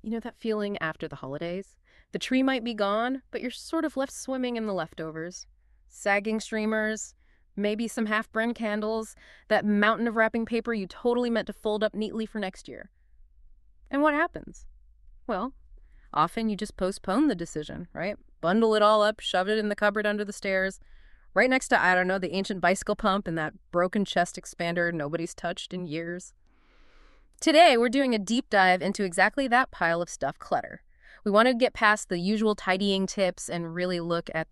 You know that feeling after the holidays? The tree might be gone, but you're sort of left swimming in the leftovers. Sagging streamers, maybe some half-burned candles, that mountain of wrapping paper you totally meant to fold up neatly for next year. And what happens? Well, often you just postpone the decision, right? Bundle it all up, shove it in the cupboard under the stairs, right next to, I don't know, the ancient bicycle pump and that broken chest expander nobody's touched in years. Today, we're doing a deep dive into exactly that pile of stuff clutter. We want to get past the usual tidying tips and really look at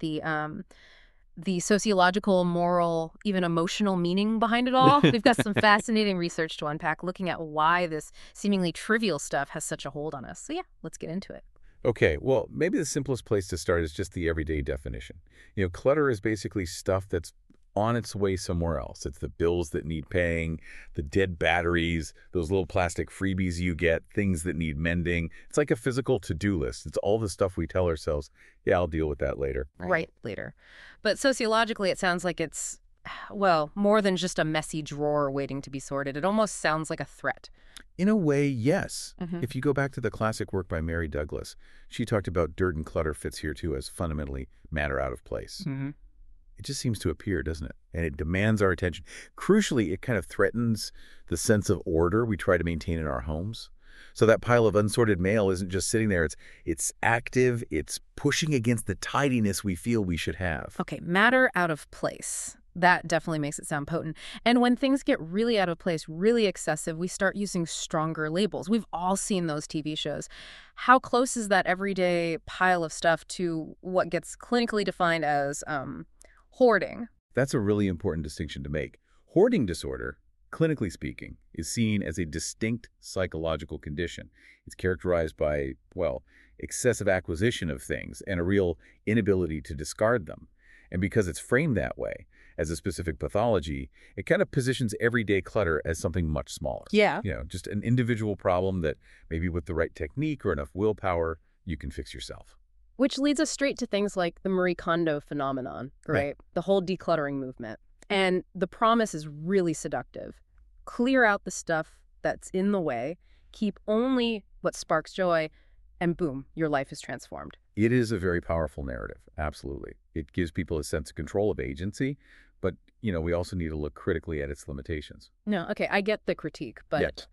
the sociological, moral, even emotional meaning behind it all. We've got some fascinating research to unpack, looking at why this seemingly trivial stuff has such a hold on us. So yeah, let's get into it. Okay, well, maybe the simplest place to start is just the everyday definition. Clutter is basically stuff that's on its way somewhere else. It's the bills that need paying, the dead batteries, those little plastic freebies you get, things that need mending. It's like a physical to-do list. It's all the stuff we tell ourselves, yeah, I'll deal with that later. Right, later. But sociologically, it sounds like it's, well, more than just a messy drawer waiting to be sorted. It almost sounds like a threat. In a way, yes. Mhm. If you go back to the classic work by Mary Douglas, she talked about dirt and clutter fits here too as fundamentally matter out of place. It just seems to appear, doesn't it? And it demands our attention. Crucially, it kind of threatens the sense of order we try to maintain in our homes. So that pile of unsorted mail isn't just sitting there. It's active. It's pushing against the tidiness we feel we should have. Okay, matter out of place. That definitely makes it sound potent. And when things get really out of place, really excessive, we start using stronger labels. We've all seen those TV shows. How close is that everyday pile of stuff to what gets clinically defined as hoarding? That's a really important distinction to make. Hoarding disorder, clinically speaking, is seen as a distinct psychological condition. It's characterized by, well, excessive acquisition of things and a real inability to discard them. And because it's framed that way, as a specific pathology, it kind of positions everyday clutter as something much smaller. Yeah. Just an individual problem that maybe with the right technique or enough willpower, you can fix yourself. Which leads us straight to things like the Marie Kondo phenomenon, right? The whole decluttering movement. And the promise is really seductive. Clear out the stuff that's in the way, keep only what sparks joy, and boom, your life is transformed. It is a very powerful narrative, absolutely. It gives people a sense of control of agency, but, we also need to look critically at its limitations. No, okay, I get the critique, but Yet,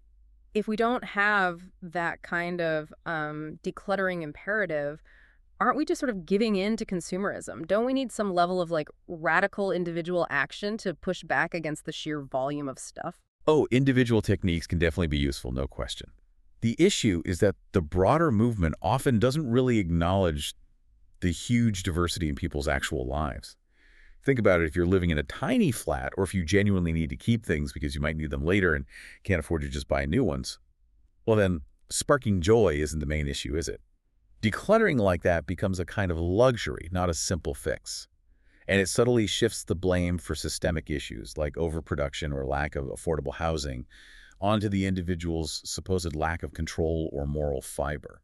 if we don't have that kind of decluttering imperative, aren't we just sort of giving in to consumerism? Don't we need some level of radical individual action to push back against the sheer volume of stuff? oh, individual techniques can definitely be useful, no question. The issue is that the broader movement often doesn't really acknowledge the huge diversity in people's actual lives. Think about it if you're living in a tiny flat or if you genuinely need to keep things because you might need them later and can't afford to just buy new ones. Well then, sparking joy isn't the main issue, is it? Decluttering like that becomes a kind of luxury, not a simple fix. And it subtly shifts the blame for systemic issues like overproduction or lack of affordable housing onto the individual's supposed lack of control or moral fiber.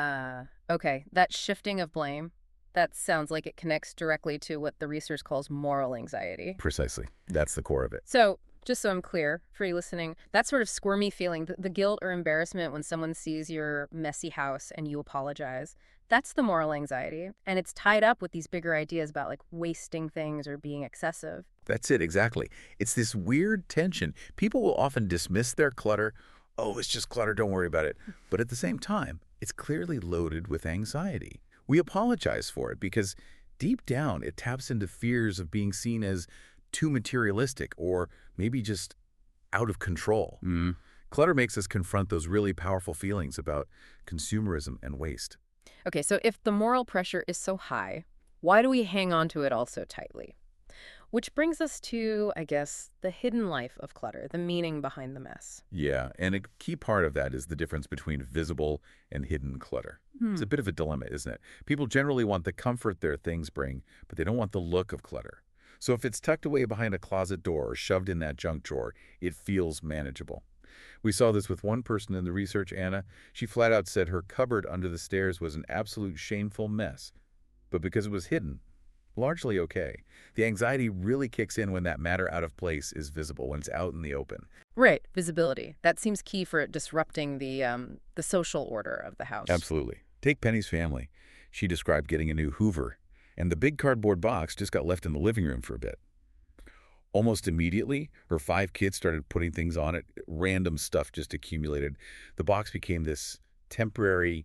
Okay, that shifting of blame, that sounds like it connects directly to what the research calls moral anxiety. Precisely. That's the core of it. So, just so I'm clear for you listening, that sort of squirmy feeling, the guilt or embarrassment when someone sees your messy house and you apologize, that's the moral anxiety. And it's tied up with these bigger ideas about wasting things or being excessive. That's it, exactly. It's this weird tension. People will often dismiss their clutter. Oh, it's just clutter, don't worry about it. But at the same time, it's clearly loaded with anxiety. We apologize for it because deep down it taps into fears of being seen as too materialistic or maybe just out of control. Clutter makes us confront those really powerful feelings about consumerism and waste. Okay, so if the moral pressure is so high, why do we hang on to it all so tightly? Which brings us to, I guess, the hidden life of clutter, the meaning behind the mess. Yeah, and a key part of that is the difference between visible and hidden clutter. It's a bit of a dilemma, isn't it? People generally want the comfort their things bring, but they don't want the look of clutter. So if it's tucked away behind a closet door or shoved in that junk drawer, it feels manageable. We saw this with one person in the research, Anna. She flat out said her cupboard under the stairs was an absolute shameful mess. But because it was hidden, largely okay. The anxiety really kicks in when that matter out of place is visible, when it's out in the open. Right, visibility. That seems key for disrupting the social order of the house. Absolutely. Take Penny's family. She described getting a new Hoover, and the big cardboard box just got left in the living room for a bit. Almost immediately, her 5 kids started putting things on it. Random stuff just accumulated. The box became this temporary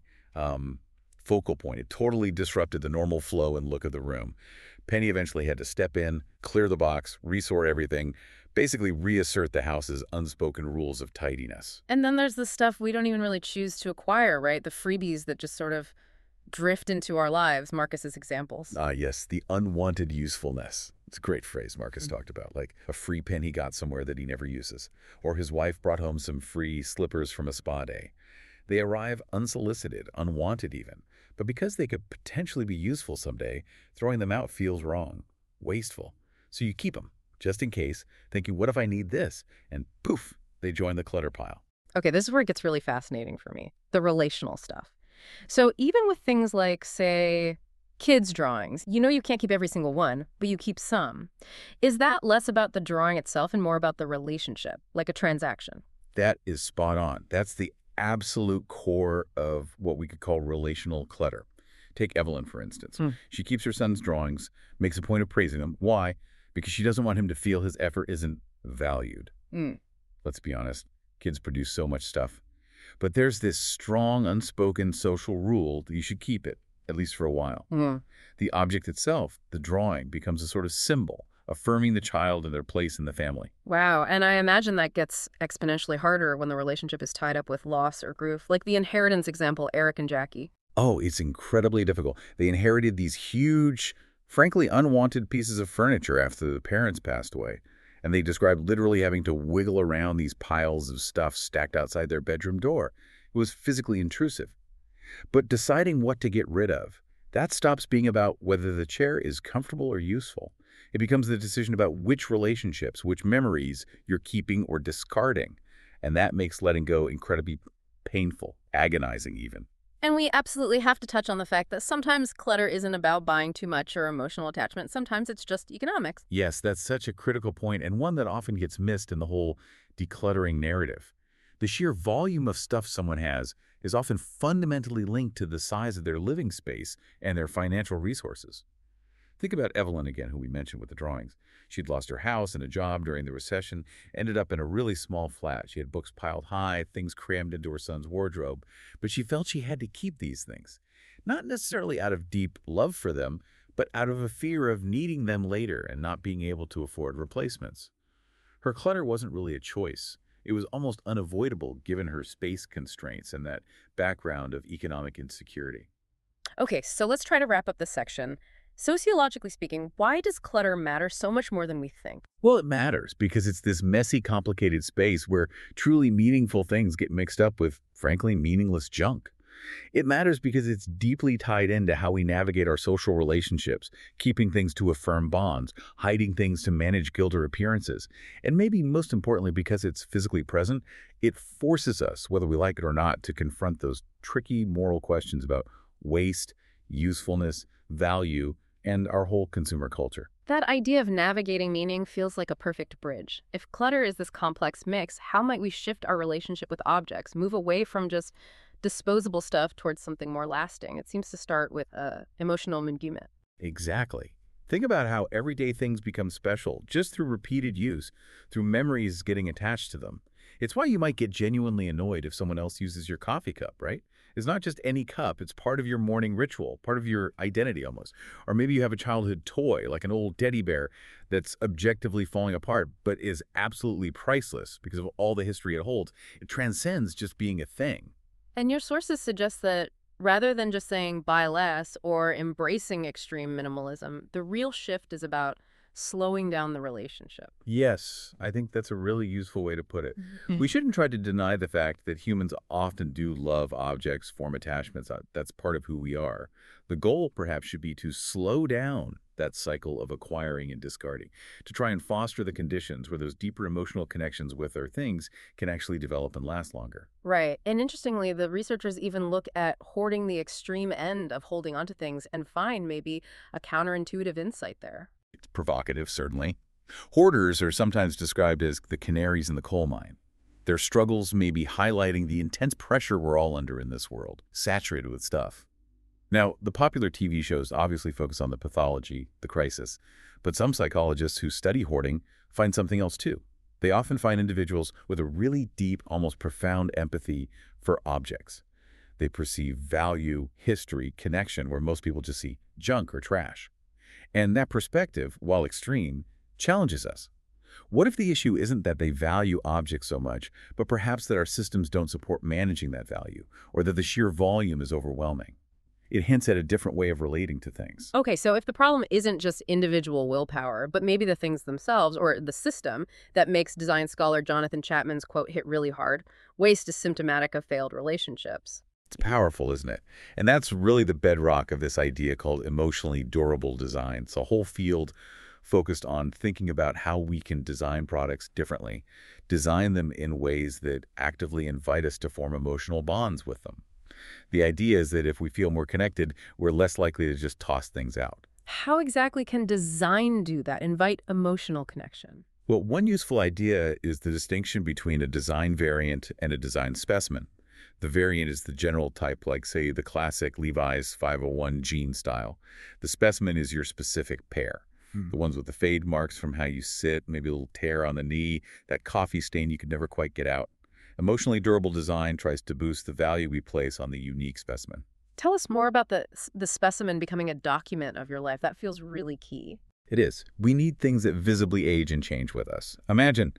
focal point. It totally disrupted the normal flow and look of the room. Penny eventually had to step in, clear the box, resort everything, basically reassert the house's unspoken rules of tidiness. And then there's the stuff we don't even really choose to acquire, right? The freebies that just sort of drift into our lives, Marcus's examples. Ah, yes, the unwanted usefulness. It's a great phrase Marcus talked about, like a free pen he got somewhere that he never uses. Or his wife brought home some free slippers from a spa day. They arrive unsolicited, unwanted even. But because they could potentially be useful someday, throwing them out feels wrong, wasteful. So you keep them, just in case, thinking, what if I need this? And poof, they join the clutter pile. Okay, this is where it gets really fascinating for me, the relational stuff. So even with things like, say, kids' drawings, you know you can't keep every single one, but you keep some. Is that less about the drawing itself and more about the relationship, like a transaction? That is spot on. That's the absolute core of what we could call relational clutter. Take Evelyn, for instance. She keeps her son's drawings, makes a point of praising them. Why? Because she doesn't want him to feel his effort isn't valued. Let's be honest, kids produce so much stuff. But there's this strong, unspoken social rule that you should keep it, at least for a while. The object itself, the drawing, becomes a sort of symbol, affirming the child and their place in the family. Wow, and I imagine that gets exponentially harder when the relationship is tied up with loss or grief, like the inheritance example, Eric and Jackie. Oh, it's incredibly difficult. They inherited these huge, frankly unwanted pieces of furniture after the parents passed away. And they described literally having to wiggle around these piles of stuff stacked outside their bedroom door. It was physically intrusive. But deciding what to get rid of, that stops being about whether the chair is comfortable or useful. It becomes the decision about which relationships, which memories you're keeping or discarding. And that makes letting go incredibly painful, agonizing even. And we absolutely have to touch on the fact that sometimes clutter isn't about buying too much or emotional attachment. Sometimes it's just economics. Yes, that's such a critical point, and one that often gets missed in the whole decluttering narrative. The sheer volume of stuff someone has is often fundamentally linked to the size of their living space and their financial resources. Think about Evelyn again, who we mentioned with the drawings. She'd lost her house and a job during the recession, ended up in a really small flat. She had books piled high, things crammed into her son's wardrobe, but she felt she had to keep these things. Not necessarily out of deep love for them, but out of a fear of needing them later and not being able to afford replacements. Her clutter wasn't really a choice. It was almost unavoidable given her space constraints and that background of economic insecurity. Okay, so let's try to wrap up this section. Sociologically speaking, why does clutter matter so much more than we think? Well, it matters because it's this messy, complicated space where truly meaningful things get mixed up with, frankly, meaningless junk. It matters because it's deeply tied into how we navigate our social relationships, keeping things to affirm bonds, hiding things to manage guilt or appearances. And maybe most importantly, because it's physically present, it forces us, whether we like it or not, to confront those tricky moral questions about waste, usefulness, value, and our whole consumer culture. That idea of navigating meaning feels like a perfect bridge. If clutter is this complex mix, how might we shift our relationship with objects, move away from just disposable stuff towards something more lasting? It seems to start with emotional engagement. Exactly. Think about how everyday things become special just through repeated use, through memories getting attached to them. It's why you might get genuinely annoyed if someone else uses your coffee cup, right? It's not just any cup, it's part of your morning ritual, part of your identity almost. Or maybe you have a childhood toy, like an old teddy bear, that's objectively falling apart, but is absolutely priceless because of all the history it holds. It transcends just being a thing. And your sources suggest that rather than just saying buy less or embracing extreme minimalism, the real shift is about slowing down the relationship. Yes, I think that's a really useful way to put it. We shouldn't try to deny the fact that humans often do love objects, form attachments. That's part of who we are. The goal, perhaps, should be to slow down that cycle of acquiring and discarding, to try and foster the conditions where those deeper emotional connections with our things can actually develop and last longer. Right. And interestingly, the researchers even look at hoarding the extreme end of holding onto things and find maybe a counterintuitive insight there. It's provocative, certainly. Hoarders are sometimes described as the canaries in the coal mine. Their struggles may be highlighting the intense pressure we're all under in this world, saturated with stuff. Now, the popular TV shows obviously focus on the pathology, the crisis, but some psychologists who study hoarding find something else too. They often find individuals with a really deep, almost profound empathy for objects. They perceive value, history, connection, where most people just see junk or trash. And that perspective, while extreme, challenges us. What if the issue isn't that they value objects so much, but perhaps that our systems don't support managing that value, or that the sheer volume is overwhelming? It hints at a different way of relating to things. Okay, so if the problem isn't just individual willpower, but maybe the things themselves or the system that makes design scholar Jonathan Chapman's quote hit really hard, waste is symptomatic of failed relationships. It's powerful, isn't it? And that's really the bedrock of this idea called emotionally durable design. It's a whole field focused on thinking about how we can design products differently, design them in ways that actively invite us to form emotional bonds with them. The idea is that if we feel more connected, we're less likely to just toss things out. How exactly can design do that, invite emotional connection? Well, one useful idea is the distinction between a design variant and a design specimen. The variant is the general type, like, say, the classic Levi's 501 jean style. The specimen is your specific pair. The ones with the fade marks from how you sit, maybe a little tear on the knee, that coffee stain you could never quite get out. Emotionally durable design tries to boost the value we place on the unique specimen. Tell us more about the specimen becoming a document of your life. That feels really key. It is. We need things that visibly age and change with us. Imagine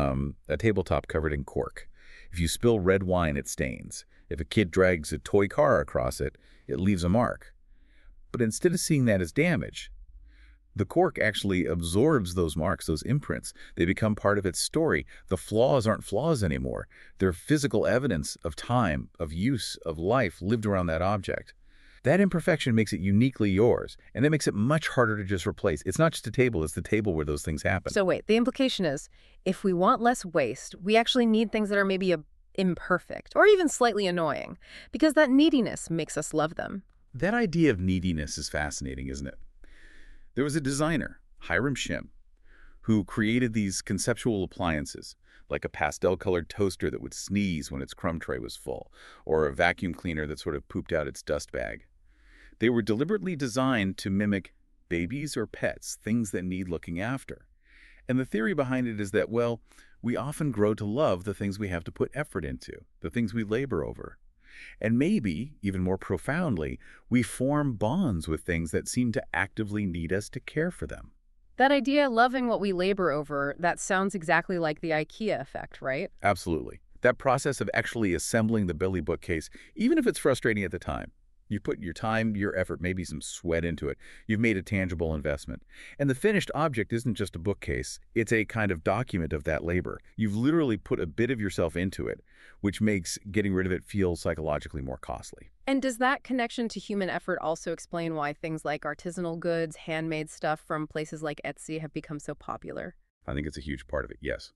a tabletop covered in cork. If you spill red wine, it stains. If a kid drags a toy car across it, it leaves a mark. But instead of seeing that as damage, the cork actually absorbs those marks, those imprints. They become part of its story. The flaws aren't flaws anymore. They're physical evidence of time, of use, of life lived around that object. That imperfection makes it uniquely yours, and that makes it much harder to just replace. It's not just a table, it's the table where those things happen. So wait, the implication is, if we want less waste, we actually need things that are maybe imperfect or even slightly annoying, because that neediness makes us love them. That idea of neediness is fascinating, isn't it? There was a designer, Hiram Shim, who created these conceptual appliances, like a pastel-colored toaster that would sneeze when its crumb tray was full, or a vacuum cleaner that sort of pooped out its dust bag. They were deliberately designed to mimic babies or pets, things that need looking after. And the theory behind it is that, well, we often grow to love the things we have to put effort into, the things we labor over. And maybe, even more profoundly, we form bonds with things that seem to actively need us to care for them. That idea, loving what we labor over, that sounds exactly like the IKEA effect, right? Absolutely. That process of actually assembling the Billy bookcase, even if it's frustrating at the time. You put your time, your effort, maybe some sweat into it. You've made a tangible investment. And the finished object isn't just a bookcase. It's a kind of document of that labor. You've literally put a bit of yourself into it, which makes getting rid of it feel psychologically more costly. And does that connection to human effort also explain why things like artisanal goods, handmade stuff from places like Etsy have become so popular? I think it's a huge part of it, yes.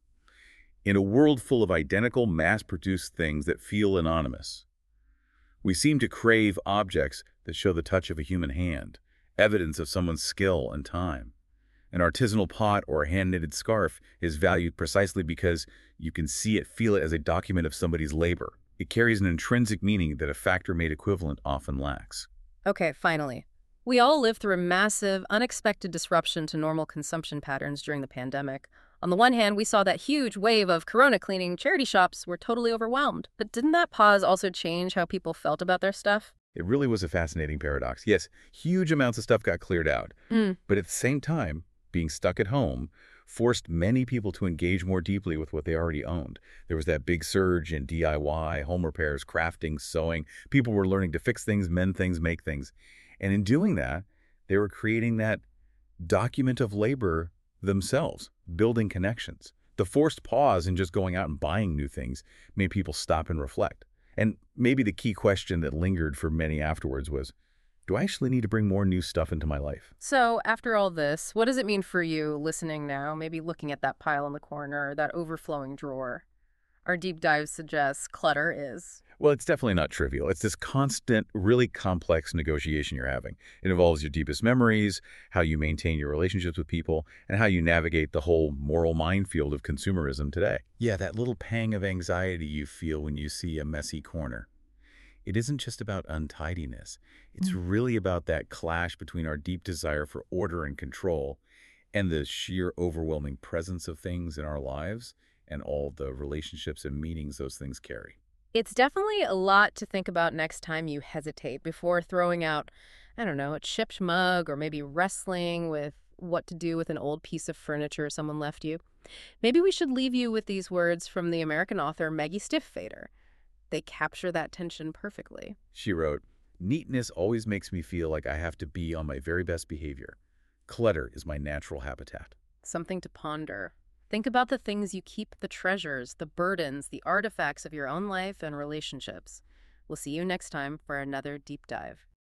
In a world full of identical, mass-produced things that feel anonymous, we seem to crave objects that show the touch of a human hand, evidence of someone's skill and time. An artisanal pot or a hand-knitted scarf is valued precisely because you can see it, feel it as a document of somebody's labor. It carries an intrinsic meaning that a factor-made equivalent often lacks. Okay, finally. We all lived through a massive, unexpected disruption to normal consumption patterns during the pandemic. On the one hand, we saw that huge wave of Corona cleaning. Charity shops were totally overwhelmed. But didn't that pause also change how people felt about their stuff? It really was a fascinating paradox. Yes, huge amounts of stuff got cleared out. But at the same time, being stuck at home forced many people to engage more deeply with what they already owned. There was that big surge in DIY, home repairs, crafting, sewing. People were learning to fix things, mend things, make things. And in doing that, they were creating that document of labor themselves, building connections. The forced pause in just going out and buying new things made people stop and reflect. And maybe the key question that lingered for many afterwards was, Do I actually need to bring more new stuff into my life? So, after all this, what does it mean for you listening now, maybe looking at that pile in the corner, that overflowing drawer? Our deep dive suggests clutter is. Well, it's definitely not trivial. It's this constant, really complex negotiation you're having. It involves your deepest memories, how you maintain your relationships with people, and how you navigate the whole moral minefield of consumerism today. Yeah, that little pang of anxiety you feel when you see a messy corner. It isn't just about untidiness. It's really about that clash between our deep desire for order and control and the sheer overwhelming presence of things in our lives and all the relationships and meanings those things carry. It's definitely a lot to think about next time you hesitate before throwing out, I don't know, a chipped mug or maybe wrestling with what to do with an old piece of furniture someone left you. Maybe we should leave you with these words from the American author Maggie Stiefvater. They capture that tension perfectly. She wrote, "Neatness always makes me feel like I have to be on my very best behavior. Clutter is my natural habitat." Something to ponder. Think about the things you keep, the treasures, the burdens, the artifacts of your own life and relationships. We'll see you next time for another deep dive.